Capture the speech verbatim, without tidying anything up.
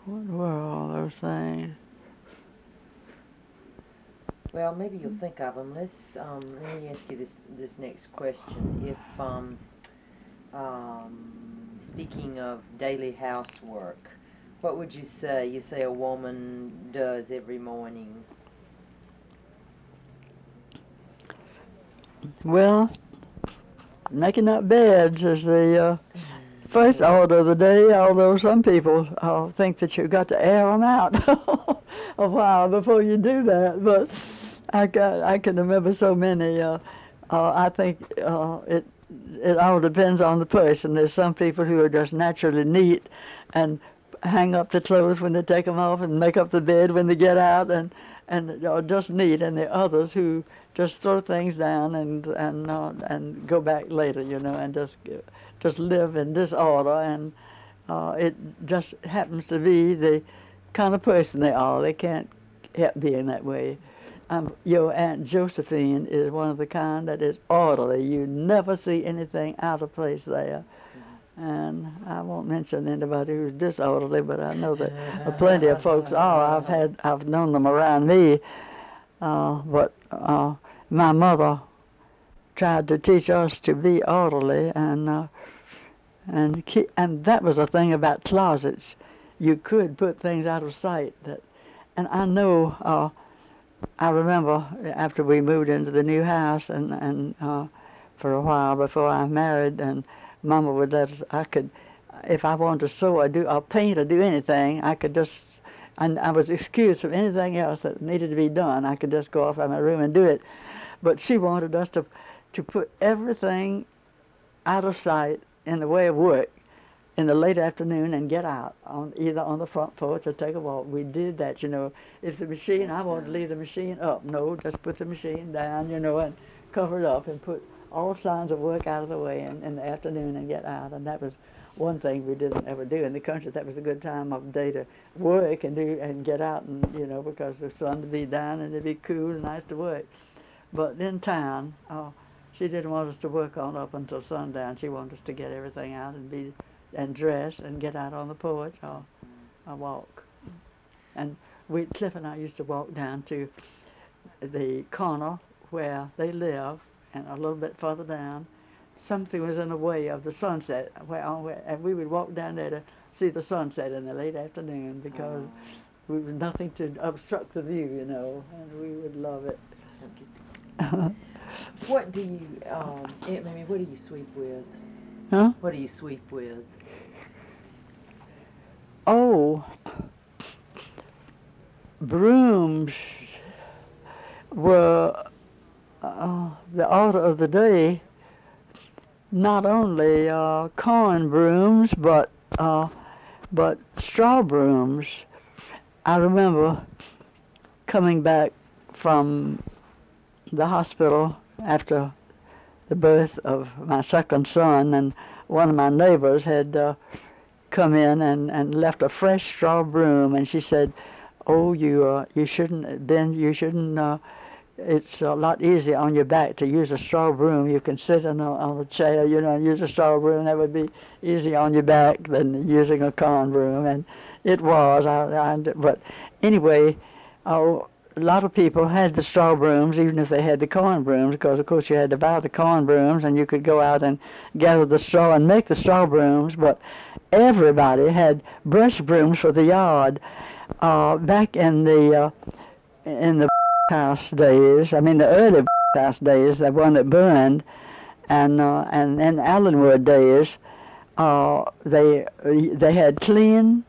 What were all those things? Well, maybe you'll think of them. Let's um, let me ask you this this next question. If um, um, speaking of daily housework, what would you say? You say a woman does every morning. Well, making up beds is the uh, first order of the day, although some people uh, think that you've got to air them out a while before you do that. But I, got, I can remember so many. Uh, uh, I think uh, it it all depends on the person. There's some people who are just naturally neat and hang up the clothes when they take them off and make up the bed when they get out and and are just neat. And there are others who just throw things down and and uh, and go back later, you know, and just just live in disorder. And uh, it just happens to be the kind of person they are. They can't help being that way. Um, your Aunt Josephine is one of the kind that is orderly. You never see anything out of place there. And I won't mention anybody who's disorderly, but I know that uh, plenty of folks are. I've had, I've known them around me. Uh, but uh, my mother tried to teach us to be orderly, and uh, and keep, and that was a thing about closets. You could put things out of sight. That, and I know. Uh, I remember after we moved into the new house, and and uh, for a while before I married, and Mama would let us. I could, if I wanted to sew or do or paint or do anything, I could just. And I was excused from anything else that needed to be done. I could just go off in my room and do it. But she wanted us to to put everything out of sight in the way of work in the late afternoon and get out on either on the front porch or take a walk. We did that, you know. If the machine, I wanted to leave the machine up. No, just put the machine down, you know, and cover it up and put all signs of work out of the way in, in the afternoon and get out. And that was one thing we didn't ever do in the country. That was a good time of day to work and do and get out, and you know, because the sun would be down and it'd be cool and nice to work. But in town, uh, she didn't want us to work on up until sundown. She wanted us to get everything out and be and dress and get out on the porch or, or walk. And we, Cliff and I used to walk down to the corner where they live, and a little bit further down, something was in the way of the sunset, where, where and we would walk down there to see the sunset in the late afternoon because we was nothing to obstruct the view, you know, and we would love it. What do you, um, Aunt Mamie, what do you sweep with? Huh? What do you sweep with? Oh, brooms were uh, the order of the day. Not only uh, corn brooms, but uh, but straw brooms. I remember coming back from the hospital after the birth of my second son, and one of my neighbors had uh, come in and, and left a fresh straw broom, and she said, "Oh, you uh, you shouldn't, Ben, you shouldn't. Uh, it's a lot easier on your back to use a straw broom. You can sit on a, on a chair, you know, and use a straw broom. That would be easy on your back than using a corn broom." And it was. I, I, but anyway, oh, a lot of people had the straw brooms, even if they had the corn brooms, because of course you had to buy the corn brooms, and you could go out and gather the straw and make the straw brooms. But everybody had brush brooms for the yard. Uh, back in the uh, in the house days, I mean the early house days, the one that burned, and uh, and in Allenwood days, uh, they they had clean